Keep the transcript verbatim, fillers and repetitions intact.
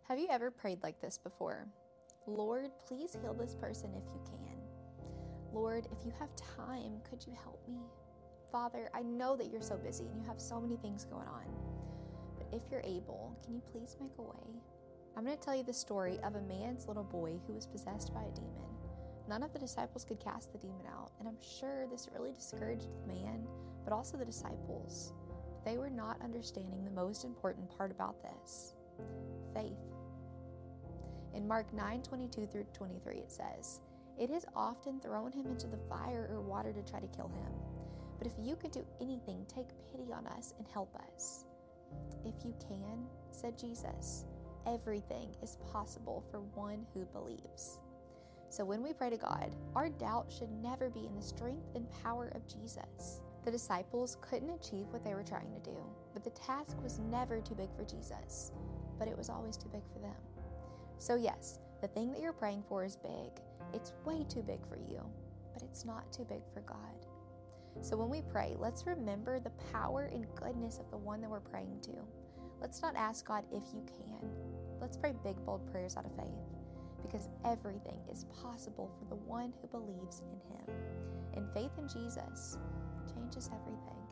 Have you ever prayed like this before? Lord, please heal this person if you can. Lord, if you have time, could you help me? Father, I know that you're so busy and you have so many things going on, but if you're able, can you please make a way? I'm going to tell you the story of a man's little boy who was possessed by a demon. None of the disciples could cast the demon out, and I'm sure this really discouraged the man, but also the disciples. But they were not understanding the most important part about this: faith. In Mark nine twenty-two through twenty-three, it says, "It has often thrown him into the fire or water to try to kill him. But if you could do anything, take pity on us and help us." "If you can," said Jesus, "everything is possible for one who believes." So when we pray to God, our doubt should never be in the strength and power of Jesus. The disciples couldn't achieve what they were trying to do, but the task was never too big for Jesus, but it was always too big for them. So yes, the thing that you're praying for is big. It's way too big for you, but it's not too big for God. So when we pray, let's remember the power and goodness of the one that we're praying to. Let's not ask God if you can. Let's pray big, bold prayers out of faith, because everything is possible for the one who believes in him. And faith in Jesus changes everything.